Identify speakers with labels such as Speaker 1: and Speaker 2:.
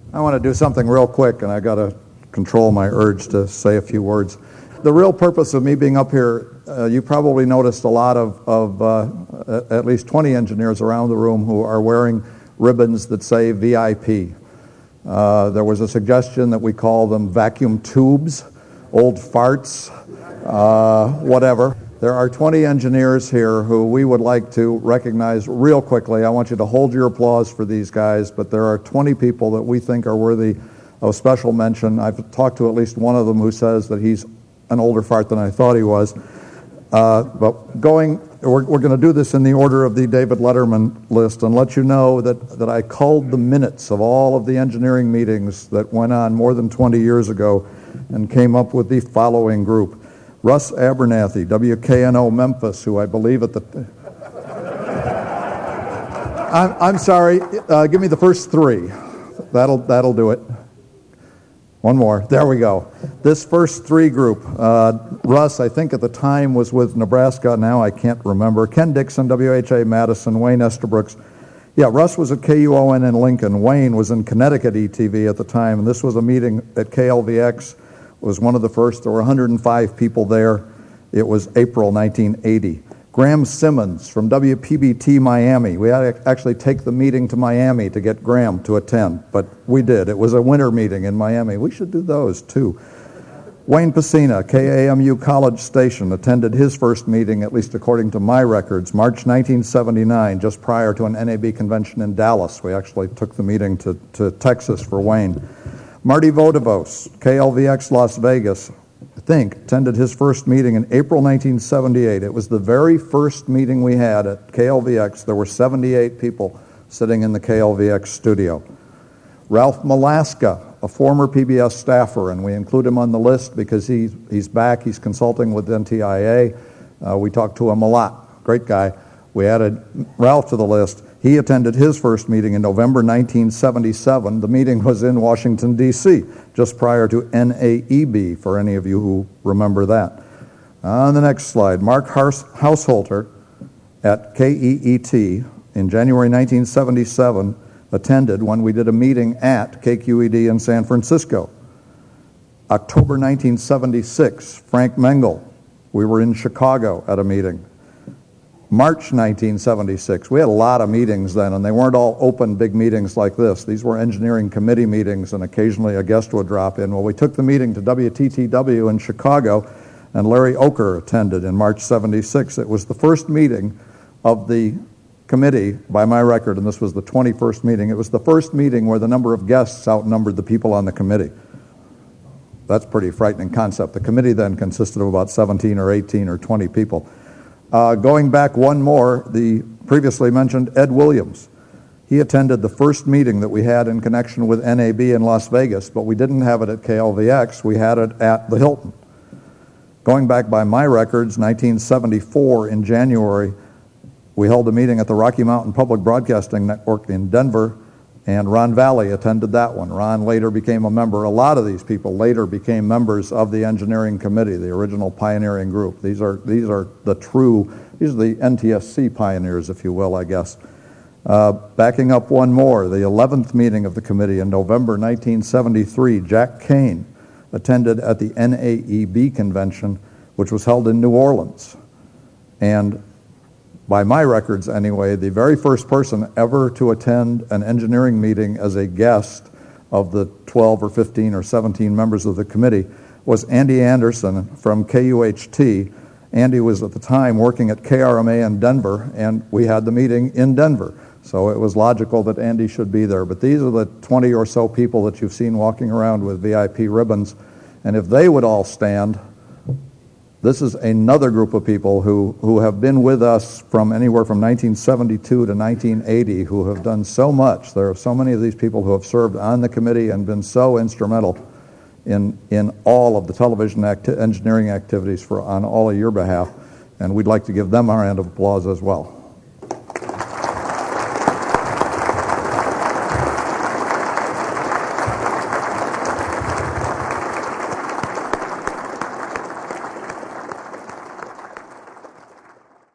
Speaker 1: I want to do something real quick, and I got to control my urge to say a few words. The real purpose of me being up here, you probably noticed a lot of at least 20 engineers around the room who are wearing ribbons that say VIP. There was a suggestion that we call them vacuum tubes, old farts, whatever. There are 20 engineers here who we would like to recognize real quickly. I want you to hold your applause for these guys, but there are 20 people that we think are worthy of special mention. I've talked to at least one of them who says that he's an older fart than I thought he was. But we're going to do this in the order of the David Letterman list and let you know that I culled the minutes of all of the engineering meetings that went on more than 20 years ago and came up with the following group. Russ Abernathy, WKNO Memphis, who I believe at the... I'm sorry, give me the first three. That'll do it. One more. There we go. This first three group, Russ, I think at the time was with Nebraska. Now I can't remember. Ken Dixon, WHA Madison, Wayne Estabrooks. Yeah, Russ was at KUON in Lincoln. Wayne was in Connecticut ETV at the time, and this was a meeting at KLVX. It was one of the first. There were 105 people there. It was April 1980. Graham Simmons from WPBT Miami. We had to actually take the meeting to Miami to get Graham to attend, but we did. It was a winter meeting in Miami. We should do those, too. Wayne Pacina, KAMU College Station, attended his first meeting, at least according to my records, March 1979, just prior to an NAB convention in Dallas. We actually took the meeting to Texas for Wayne. Marty Vodovos, KLVX Las Vegas, I think, attended his first meeting in April 1978. It was the very first meeting we had at KLVX. There were 78 people sitting in the KLVX studio. Ralph Malaska, a former PBS staffer, and we include him on the list because he's back. He's consulting with NTIA. We talked to him a lot. Great guy. We added Ralph to the list. He attended his first meeting in November 1977. The meeting was in Washington, D.C., just prior to NAEB, for any of you who remember that. On the next slide, Mark Hausholter at KEET in January 1977 attended when we did a meeting at KQED in San Francisco. October 1976, Frank Mengel. We were in Chicago at a meeting. March 1976, we had a lot of meetings then, and they weren't all open big meetings like this. These were engineering committee meetings, and occasionally a guest would drop in. Well, we took the meeting to WTTW in Chicago, and Larry Oker attended in March 76. It was the first meeting of the committee, by my record, and this was the 21st meeting. It was the first meeting where the number of guests outnumbered the people on the committee. That's a pretty frightening concept. The committee then consisted of about 17 or 18 or 20 people. Going back one more, the previously mentioned Ed Williams. He attended the first meeting that we had in connection with NAB in Las Vegas, but we didn't have it at KLVX. We had it at the Hilton. Going back by my records, 1974 in January, we held a meeting at the Rocky Mountain Public Broadcasting Network in Denver, and Ron Valley attended that one. Ron later became a member. A lot of these people later became members of the engineering committee, the original pioneering group. These are the NTSC pioneers, if you will, I guess. Backing up one more, the 11th meeting of the committee in November 1973, Jack Kane attended at the NAEB convention, which was held in New Orleans. And by my records anyway, the very first person ever to attend an engineering meeting as a guest of the 12 or 15 or 17 members of the committee was Andy Anderson from KUHT. Andy was at the time working at KRMA in Denver, and we had the meeting in Denver. So it was logical that Andy should be there. But these are the 20 or so people that you've seen walking around with VIP ribbons. And if they would all stand, this is another group of people who have been with us from anywhere from 1972 to 1980 who have done so much. There are so many of these people who have served on the committee and been so instrumental in all of the television engineering activities on all of your behalf. And we'd like to give them our round of applause as well.